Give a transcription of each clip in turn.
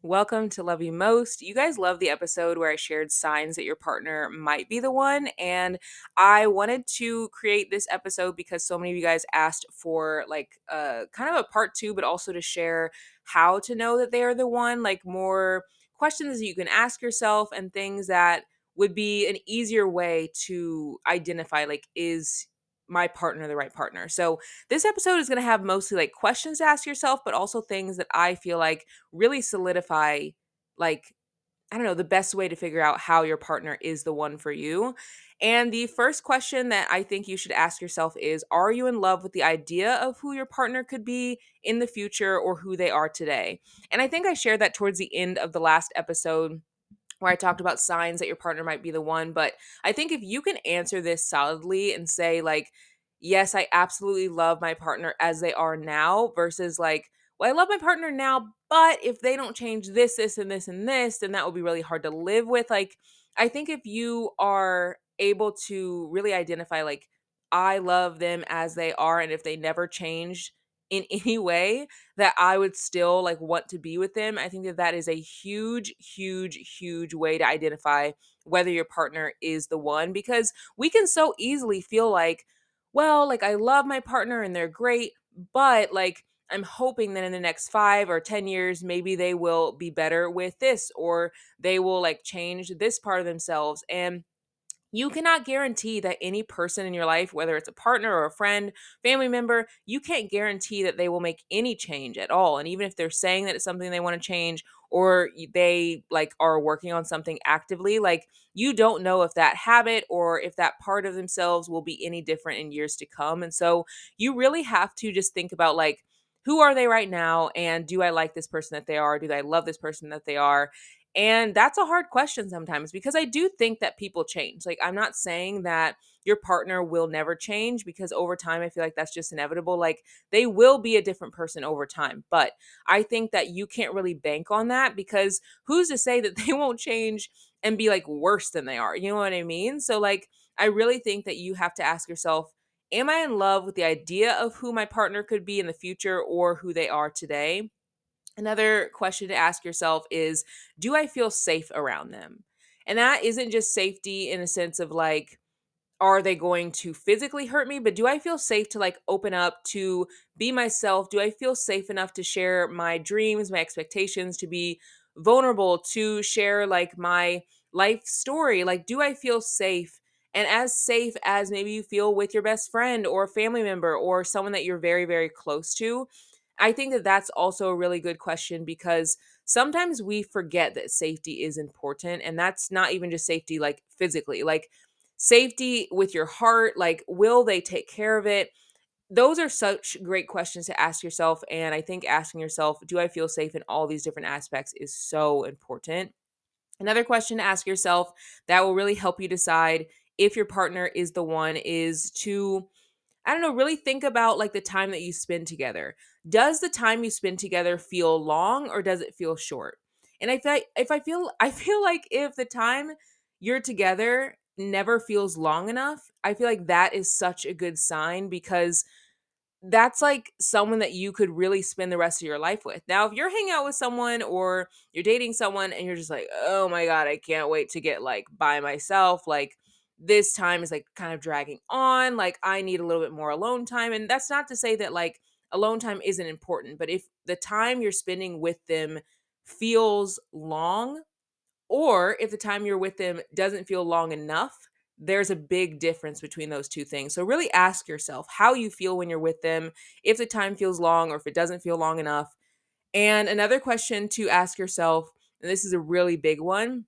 Welcome to Love You Most. You guys love the episode where I shared signs that your partner might be the one. And I wanted to create this episode because so many of you guys asked for kind of a part two, but also to share how to know that they are the one, like more questions that you can ask yourself and things that would be an easier way to identify, like, is my partner the right partner? So this episode is going to have mostly like questions to ask yourself, but also things that I feel like really solidify, like, I don't know, the best way to figure out how your partner is the one for you. And the first question that I think you should ask yourself is, are you in love with the idea of who your partner could be in the future or who they are today? And I think I shared that towards the end of the last episode where I talked about signs that your partner might be the one. But I think if you can answer this solidly and say, like, yes, I absolutely love my partner as they are now, versus like, well, I love my partner now, but if they don't change this, this, and this, and this, then that would be really hard to live with. Like, I think if you are able to really identify, like, I love them as they are, and if they never changed in any way, that I would still like want to be with them. I think that that is a huge, huge, huge way to identify whether your partner is the one, because we can so easily feel like, well, like I love my partner and they're great, but like I'm hoping that in the next 5 or 10 years, maybe they will be better with this, or they will like change this part of themselves. And you cannot guarantee that any person in your life, whether it's a partner or a friend, family member, you can't guarantee that they will make any change at all. And even if they're saying that it's something they want to change, or they like are working on something actively, like, you don't know if that habit or if that part of themselves will be any different in years to come. And so you really have to just think about, like, who are they right now, and do I like this person that they are? Do I love this person that they are? And that's a hard question sometimes, because I do think that people change. Like, I'm not saying that your partner will never change, because over time, I feel like that's just inevitable. Like, they will be a different person over time. But I think that you can't really bank on that, because who's to say that they won't change and be like worse than they are? You know what I mean? So, like, I really think that you have to ask yourself, am I in love with the idea of who my partner could be in the future or who they are today? Another question to ask yourself is, do I feel safe around them? And that isn't just safety in a sense of like, are they going to physically hurt me? But do I feel safe to like open up, to be myself? Do I feel safe enough to share my dreams, my expectations, to be vulnerable, to share like my life story? Like, do I feel safe? And as safe as maybe you feel with your best friend or family member or someone that you're very, very close to, I think that that's also a really good question, because sometimes we forget that safety is important. And that's not even just safety like physically, like safety with your heart. Like, will they take care of it? Those are such great questions to ask yourself. And I think asking yourself, do I feel safe in all these different aspects, is so important. Another question to ask yourself that will really help you decide if your partner is the one is to, I don't know, really think about like the time that you spend together. Does the time you spend together feel long, or does it feel short? And I feel like if the time you're together never feels long enough, I feel like that is such a good sign, because that's like someone that you could really spend the rest of your life with. Now, if you're hanging out with someone or you're dating someone and you're just like, oh my God, I can't wait to get like by myself, like this time is like kind of dragging on, like I need a little bit more alone time. And that's not to say that like alone time isn't important, but if the time you're spending with them feels long, or if the time you're with them doesn't feel long enough, there's a big difference between those two things. So really ask yourself how you feel when you're with them, if the time feels long or if it doesn't feel long enough. And another question to ask yourself, and this is a really big one,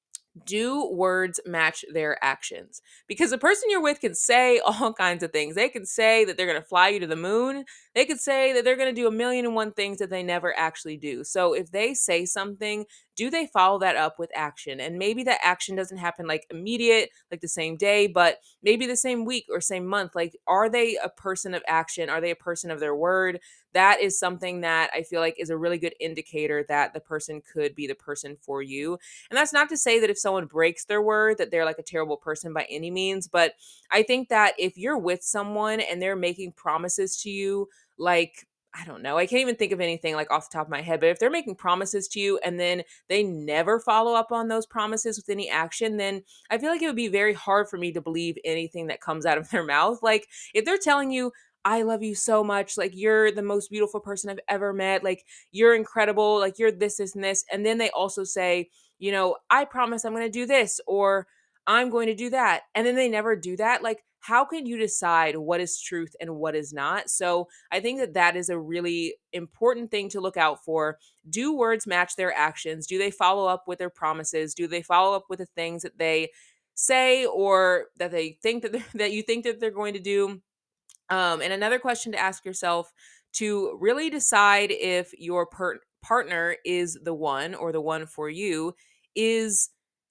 do words match their actions? Because the person you're with can say all kinds of things. They can say that they're going to fly you to the moon. They could say that they're going to do a million and one things that they never actually do. So if they say something, do they follow that up with action? And maybe that action doesn't happen like immediate, like the same day, but maybe the same week or same month. Like, are they a person of action? Are they a person of their word? That is something that I feel like is a really good indicator that the person could be the person for you. And that's not to say that if someone breaks their word that they're like a terrible person by any means, but I think that if you're with someone and they're making promises to you, like, I don't know. I can't even think of anything like off the top of my head, but if they're making promises to you and then they never follow up on those promises with any action, then I feel like it would be very hard for me to believe anything that comes out of their mouth. Like if they're telling you, I love you so much, like you're the most beautiful person I've ever met, like you're incredible, like you're this, and this. And then they also say, I promise I'm going to do this or I'm going to do that. And then they never do that. Like, how can you decide what is truth and what is not? So I think that that is a really important thing to look out for. Do words match their actions? Do they follow up with their promises? Do they follow up with the things that they say or that they think that that you think that they're going to do? And another question to ask yourself to really decide if your partner is the one or the one for you is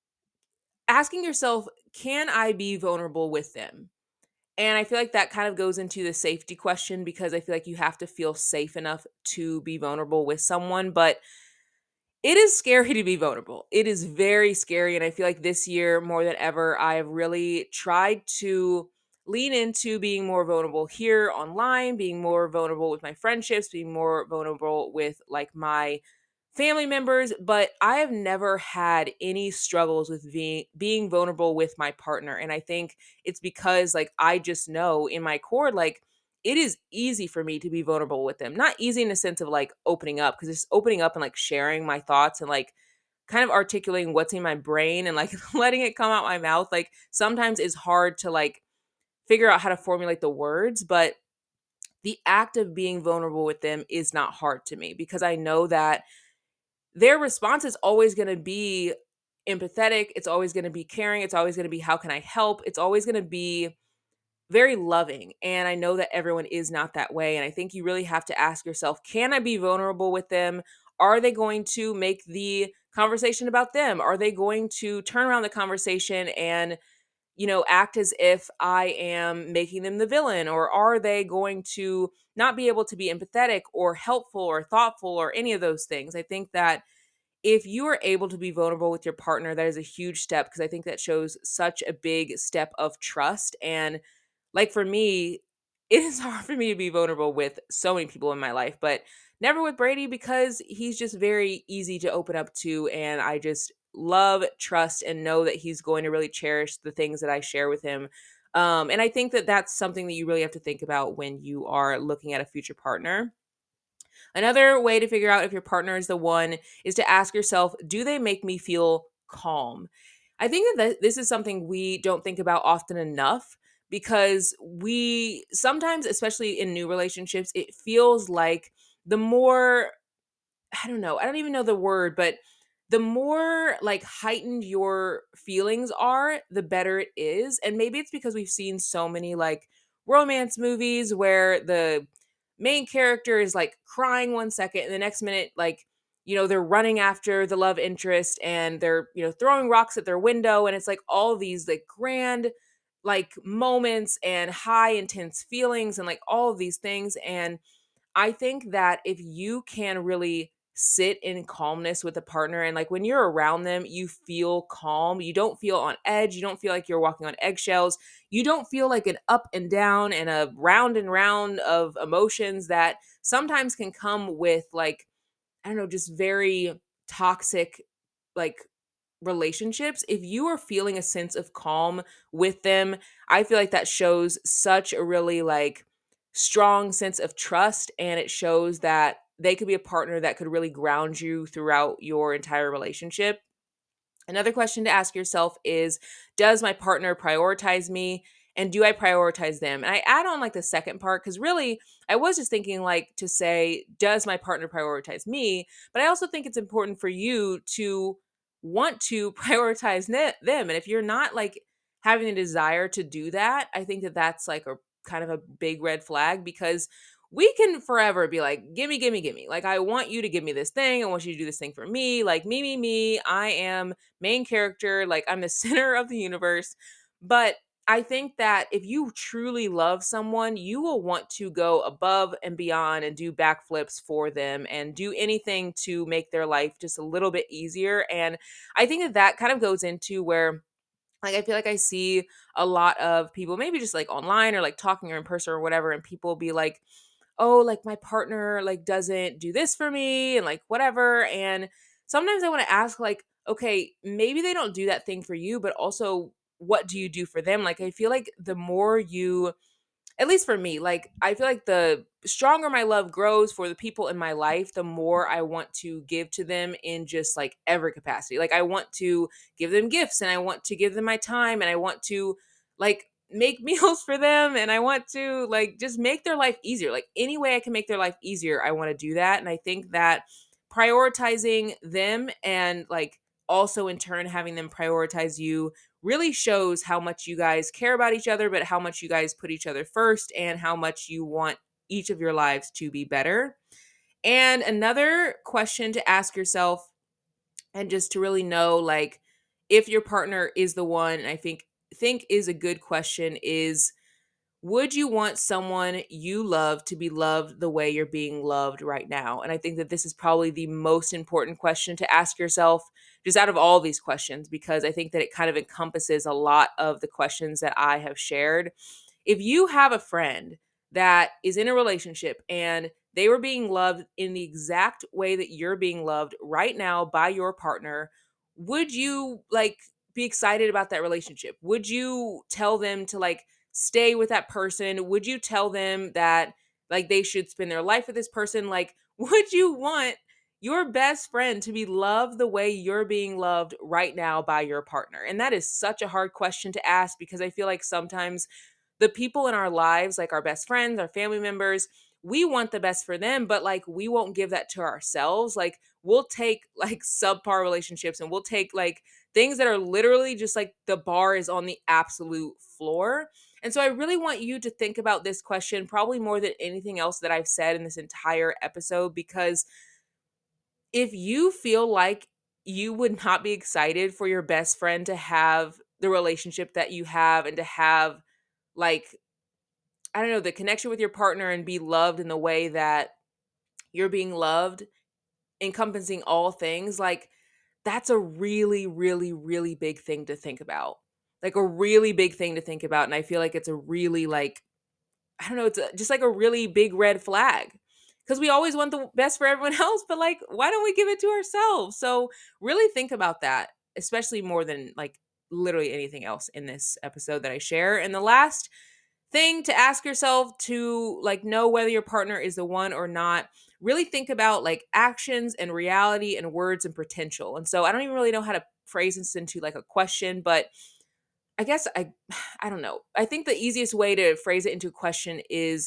asking yourself, can I be vulnerable with them? And I feel like that kind of goes into the safety question because I feel like you have to feel safe enough to be vulnerable with someone. But it is scary to be vulnerable. It is very scary. And I feel like this year, more than ever, I have really tried to lean into being more vulnerable here online, being more vulnerable with my friendships, being more vulnerable with like my family members, but I have never had any struggles with being vulnerable with my partner. And I think it's because like I just know in my core like it is easy for me to be vulnerable with them. Not easy in the sense of like opening up because it's opening up and like sharing my thoughts and like kind of articulating what's in my brain and like letting it come out my mouth like sometimes is hard to like figure out how to formulate the words, but the act of being vulnerable with them is not hard to me because I know that their response is always going to be empathetic. It's always going to be caring. It's always going to be, how can I help? It's always going to be very loving. And I know that everyone is not that way. And I think you really have to ask yourself, can I be vulnerable with them? Are they going to make the conversation about them? Are they going to turn around the conversation and act as if I am making them the villain? Or are they going to not be able to be empathetic or helpful or thoughtful or any of those things? I think that if you are able to be vulnerable with your partner, that is a huge step because I think that shows such a big step of trust. And like for me, it is hard for me to be vulnerable with so many people in my life, but never with Brady because he's just very easy to open up to. And I just love, trust, and know that he's going to really cherish the things that I share with him. And I think that that's something that you really have to think about when you are looking at a future partner. Another way to figure out if your partner is the one is to ask yourself, do they make me feel calm? I think that this is something we don't think about often enough because we sometimes, especially in new relationships, it feels like the more, I don't know, I don't even know the word, but the more like heightened your feelings are, the better it is. And maybe it's because we've seen so many like romance movies where the main character is like crying 1 second and the next minute like they're running after the love interest and they're throwing rocks at their window, and it's like all these like grand like moments and high intense feelings and like all of these things. And I think that if you can really sit in calmness with a partner and like when you're around them, you feel calm. You don't feel on edge. You don't feel like you're walking on eggshells. You don't feel like an up and down and round of emotions that sometimes can come with like, I don't know, just very toxic like relationships. If you are feeling a sense of calm with them, I feel like that shows such a really like strong sense of trust, and it shows that they could be a partner that could really ground you throughout your entire relationship. Another question to ask yourself is, does my partner prioritize me? And do I prioritize them? And I add on like the second part because really I was just thinking like to say, does my partner prioritize me? But I also think it's important for you to want to prioritize them. And if you're not like having a desire to do that, I think that that's like a kind of a big red flag because we can forever be like, gimme, gimme, gimme. Like, I want you to give me this thing. I want you to do this thing for me. Like, me. I am main character. Like, I'm the center of the universe. But I think that if you truly love someone, you will want to go above and beyond and do backflips for them and do anything to make their life just a little bit easier. And I think that that kind of goes into where like I feel like I see a lot of people maybe just like online or like talking or in person or whatever, and people be like, oh, like my partner like doesn't do this for me and like whatever. And sometimes I want to ask like, okay, maybe they don't do that thing for you, but also what do you do for them? Like I feel like the more you, at least for me, like I feel like the stronger my love grows for the people in my life, the more I want to give to them in just like every capacity. Like I want to give them gifts and I want to give them my time and I want to like make meals for them and I want to like just make their life easier. Like any way I can make their life easier, I want to do that. And I think that prioritizing them and like also in turn having them prioritize you really shows how much you guys care about each other, but how much you guys put each other first and how much you want each of your lives to be better. And another question to ask yourself, and just to really know like if your partner is the one, and I think is a good question, is would you want someone you love to be loved the way you're being loved right now? And I think that this is probably the most important question to ask yourself, just out of all these questions, because I think that it kind of encompasses a lot of the questions that I have shared. If you have a friend that is in a relationship and they were being loved in the exact way that you're being loved right now by your partner, would you like be excited about that relationship? Would you tell them to like stay with that person? Would you tell them that like they should spend their life with this person? Like, would you want your best friend to be loved the way you're being loved right now by your partner? And that is such a hard question to ask because I feel like sometimes the people in our lives, like our best friends, our family members, we want the best for them, but like we won't give that to ourselves. Like we'll take like subpar relationships and we'll take like things that are literally just like the bar is on the absolute floor. And so I really want you to think about this question probably more than anything else that I've said in this entire episode, because if you feel like you would not be excited for your best friend to have the relationship that you have and to have like I don't know, the connection with your partner and be loved in the way that you're being loved, encompassing all things, like that's a really, really, really big thing to think about. Like a really big thing to think about. And I feel like it's a really like, I don't know, just like a really big red flag. Because we always want the best for everyone else, but like, why don't we give it to ourselves? So really think about that, especially more than like literally anything else in this episode that I share. And the last thing to ask yourself to like know whether your partner is the one or not, really think about like actions and reality and words and potential. And so I don't even really know how to phrase this into like a question, but I guess I don't know. I think the easiest way to phrase it into a question is,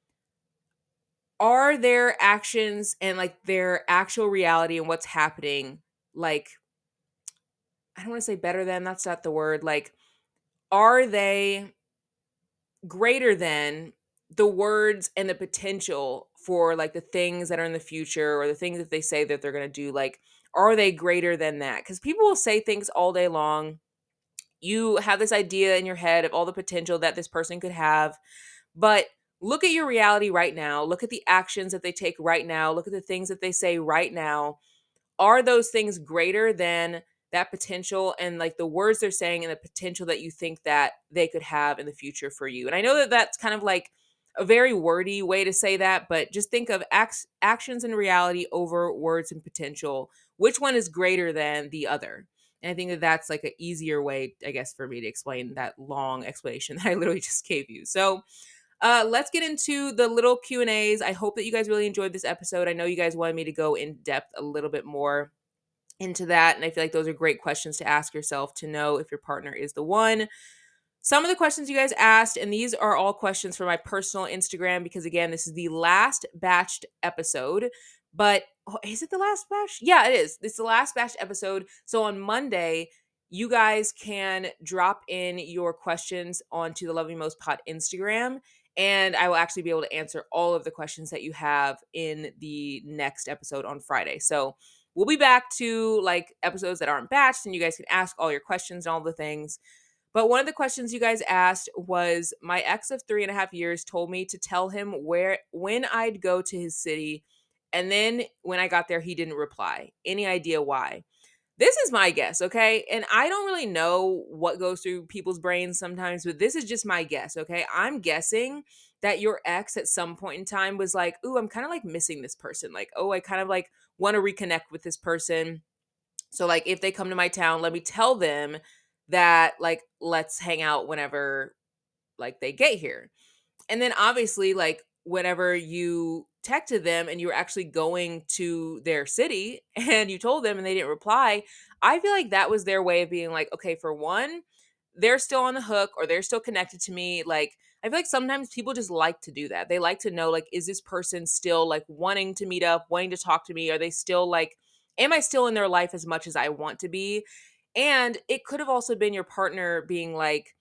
are their actions and like their actual reality and what's happening like, I don't want to say better than, that's not the word. Like are they greater than the words and the potential for like the things that are in the future or the things that they say that they're going to do? Like are they greater than that? Cuz people will say things all day long. You have this idea in your head of all the potential that this person could have, but look at your reality right now. Look at the actions that they take right now. Look at the things that they say right now. Are those things greater than that potential and like the words they're saying and the potential that you think that they could have in the future for you? And I know that that's kind of like a very wordy way to say that, but just think of actions and reality over words and potential. Which one is greater than the other? And I think that that's like an easier way, I guess, for me to explain that long explanation that I literally just gave you. So let's get into the little Q&As. I hope that you guys really enjoyed this episode. I know you guys wanted me to go in depth a little bit more into that. And I feel like those are great questions to ask yourself to know if your partner is the one. Some of the questions you guys asked, and these are all questions for my personal Instagram, because again, this is the last batched episode. But oh, is it the last batch? Yeah, it is. It's the last batched episode. So on Monday, you guys can drop in your questions onto the Love Me Most Pod Instagram, and I will actually be able to answer all of the questions that you have in the next episode on Friday. So we'll be back to like episodes that aren't batched, and you guys can ask all your questions and all the things. But one of the questions you guys asked was, my ex of 3.5 years told me to tell him when I'd go to his city. And then when I got there, he didn't reply. Any idea why? this is my guess, okay? And I don't really know what goes through people's brains sometimes, but this is just my guess, okay? I'm guessing that your ex at some point in time was like, "Ooh, I'm kind of like missing this person. Like, oh, I kind of like want to reconnect with this person. So like if they come to my town, let me tell them that like let's hang out whenever like they get here." And then obviously, like whenever you texted them and you were actually going to their city and you told them and they didn't reply, I feel like that was their way of being like, okay, for one, they're still on the hook or they're still connected to me. Like, I feel like sometimes people just like to do that. They like to know, like, is this person still like wanting to meet up, wanting to talk to me? Are they still like, am I still in their life as much as I want to be? And it could have also been your partner being like,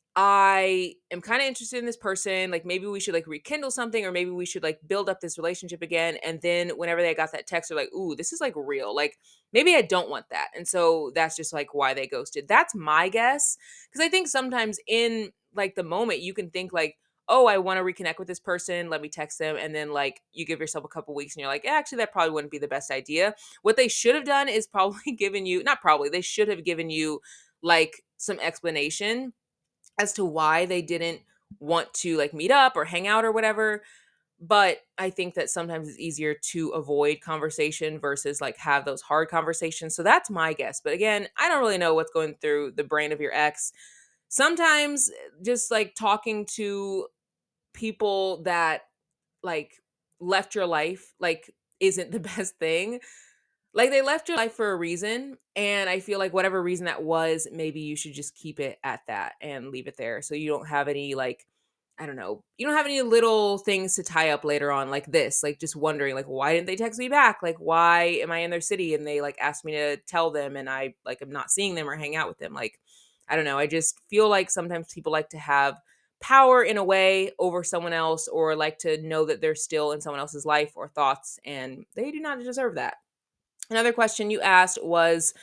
I am kind of interested in this person. Like maybe we should like rekindle something, or maybe we should like build up this relationship again. And then whenever they got that text, they're like, ooh, this is like real. Like maybe I don't want that. And so that's just like why they ghosted. That's my guess. Cause I think sometimes in like the moment you can think like, oh, I want to reconnect with this person. Let me text them. And then like you give yourself a couple weeks and you're like, actually, that probably wouldn't be the best idea. What they should have done is probably given you, not probably, they should have given you like some explanation as to why they didn't want to like meet up or hang out or whatever. But I think that sometimes it's easier to avoid conversation versus like have those hard conversations. So that's my guess. But again, I don't really know what's going through the brain of your ex. Sometimes just like talking to people that like left your life like isn't the best thing. Like, they left your life for a reason, and I feel like whatever reason that was, maybe you should just keep it at that and leave it there so you don't have any, like, I don't know, you don't have any little things to tie up later on like this, like, just wondering, like, "Why didn't they text me back? Like, why am I in their city and they, like, asked me to tell them and I, like, am not seeing them or hang out with them?" Like, I don't know, I just feel like sometimes people like to have power in a way over someone else or like to know that they're still in someone else's life or thoughts, and they do not deserve that. Another question you asked was,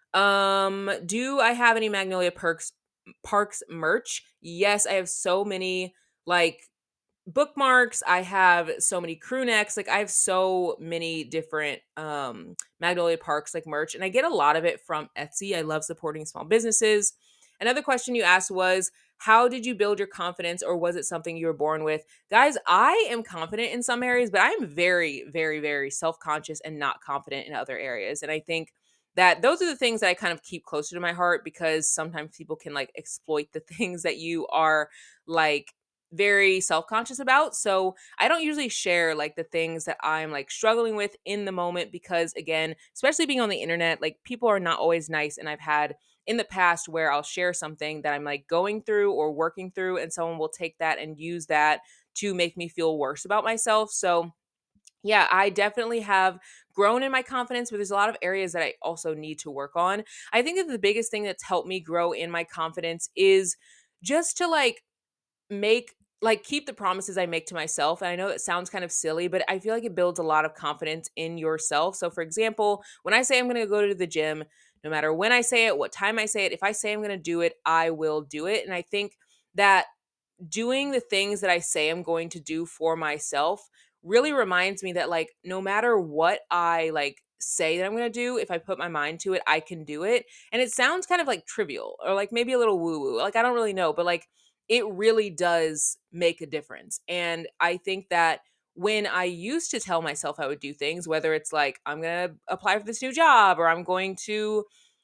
do I have any Magnolia Perks Parks merch? Yes, I have so many like bookmarks. I have so many crew necks. Like I have so many different Magnolia Parks like merch, and I get a lot of it from Etsy. I love supporting small businesses. Another question you asked was, how did you build your confidence, or was it something you were born with? Guys, I am confident in some areas, but I am very, very, very self-conscious and not confident in other areas. And I think that those are the things that I kind of keep closer to my heart, because sometimes people can like exploit the things that you are like very self-conscious about. So I don't usually share like the things that I'm like struggling with in the moment, because again, especially being on the internet, like people are not always nice. And I've had in the past where I'll share something that I'm like going through or working through, and someone will take that and use that to make me feel worse about myself. So yeah, I definitely have grown in my confidence, but there's a lot of areas that I also need to work on. I think that the biggest thing that's helped me grow in my confidence is just to like make like keep the promises I make to myself. And I know that sounds kind of silly, but I feel like it builds a lot of confidence in yourself. So for example, when I say I'm going to go to the gym, no matter when I say it, what time I say it, if I say I'm going to do it, I will do it. And I think that doing the things that I say I'm going to do for myself really reminds me that like no matter what I like say that I'm going to do, if I put my mind to it, I can do it. And it sounds kind of like trivial or like maybe a little woo woo. Like I don't really know, but like it really does make a difference. And I think that when I used to tell myself I would do things, whether it's like I'm going to apply for this new job or I'm going to,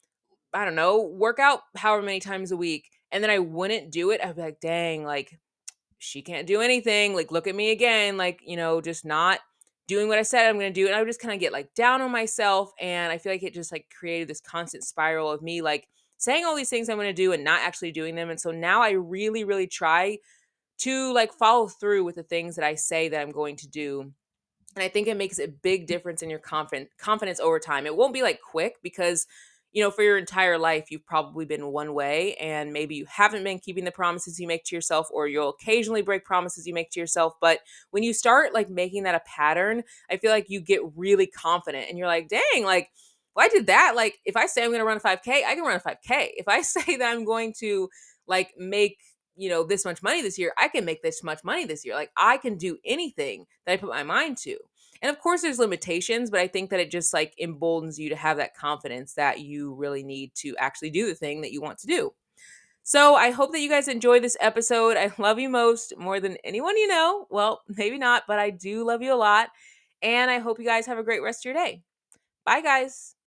I don't know, work out however many times a week, and then I wouldn't do it, I'd be like, dang, like she can't do anything. Like, look at me again, like, just not doing what I said I'm going to do. And I would just kind of get like down on myself. And I feel like it just like created this constant spiral of me like saying all these things I'm going to do and not actually doing them. And so now I really, really try to like follow through with the things that I say that I'm going to do. And I think it makes a big difference in your confidence over time. It won't be like quick because, for your entire life, you've probably been one way and maybe you haven't been keeping the promises you make to yourself, or you'll occasionally break promises you make to yourself. But when you start like making that a pattern, I feel like you get really confident and you're like, dang, like, well, I did that. Like, if I say I'm going to run a 5K, I can run a 5K. If I say that I'm going to like make this much money this year, I can make this much money this year. Like I can do anything that I put my mind to. And of course, there's limitations, but I think that it just like emboldens you to have that confidence that you really need to actually do the thing that you want to do. So I hope that you guys enjoy this episode. I love you most, more than anyone you know. Well, maybe not, but I do love you a lot. And I hope you guys have a great rest of your day. Bye, guys.